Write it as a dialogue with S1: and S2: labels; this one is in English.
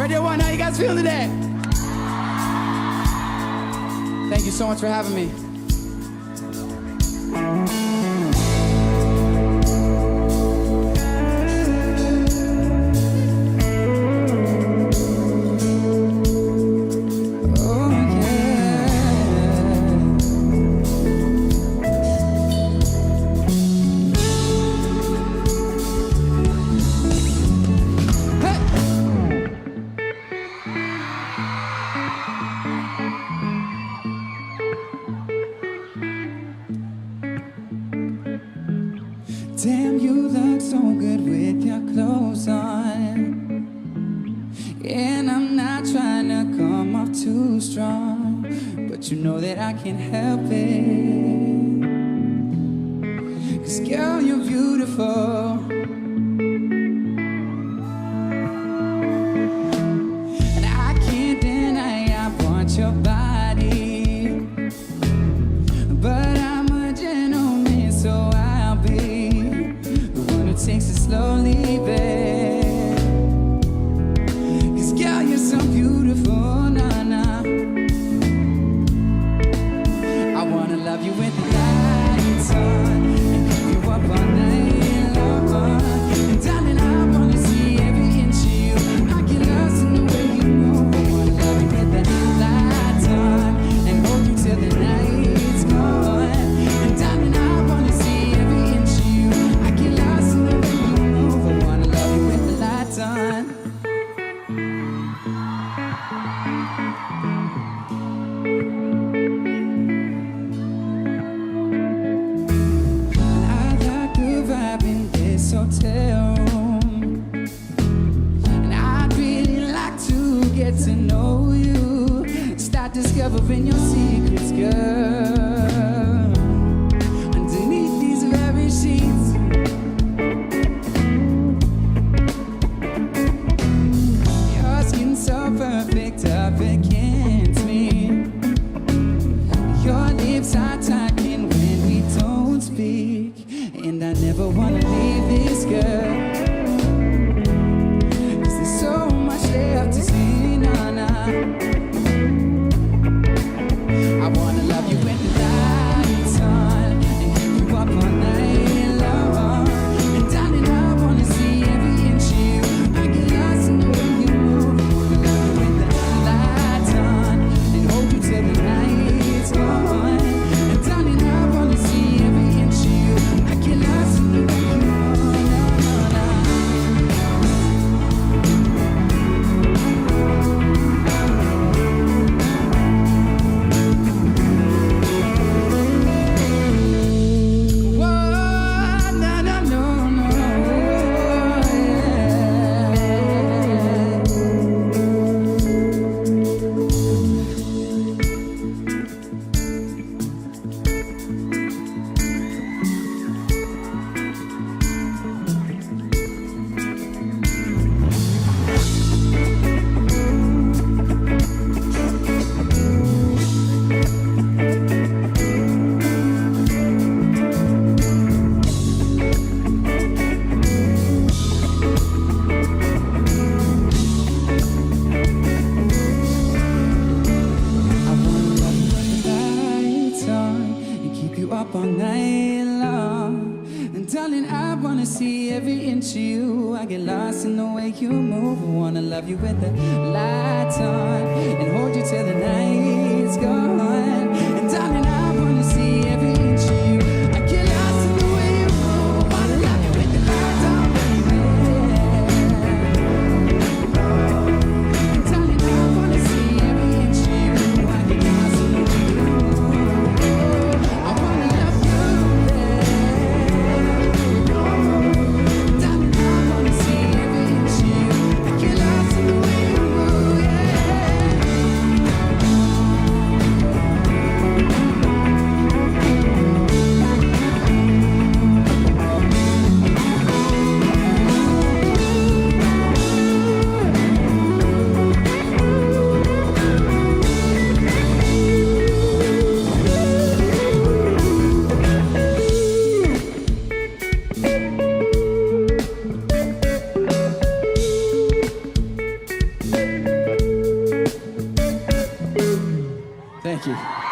S1: Radio 1, how you guys feeling today? Thank you so much for having me. Damn, you look so good with your clothes on. And I'm not trying to come off too strong, but you know that I can't help it. 'Cause girl, you're beautiful. And I can't deny I want your body, but I'm a gentleman, so I'll be takes it slowly, babe. 'Cause girl, you're so beautiful, nah, nah. I wanna love you with the lights on and keep you up all night long. And darling, I wanna see every inch of you. I get lost in the way you move. I wanna love you with the lights on and hold you till the night's gone. And darling, I wanna see every inch of you. I get lost in the way you move. I wanna love you with the lights on. I like the vibe in this hotel room, and I'd really like to get to know you, start discovering your secrets, girl, underneath these very sheets. Your skin's so perfect up against me. Your lips are talking when we don't speak, and I never wanna leave this girl. 'Cause there's so much left to see, nah, nah. I wanna love you with the lights on and keep you up all night long. And darling, I wanna see every inch of you. I get lost in the way you move. I wanna love you with the lights on and hold you till the night's gone. And darling, I wanna see every inch of you. I get lost in the way you move. Nah, nah, Whoa, no, no, no, no, I wanna love you with the lights on and keep you up all night long. And darling, I wanna see every inch of you. I get lost in the way you move. I wanna love you with the lights on and hold you till the night's gone. And darling, I wanna see every inch of you. I get lost in the way you move. I wanna love you with the lights on, baby. And darling, I wanna see every inch of you. I get lost in the way you move. I wanna love you, babe. Darling, I wanna see every inch of you. I get lost in the way you move, yeah.
S2: Thank you.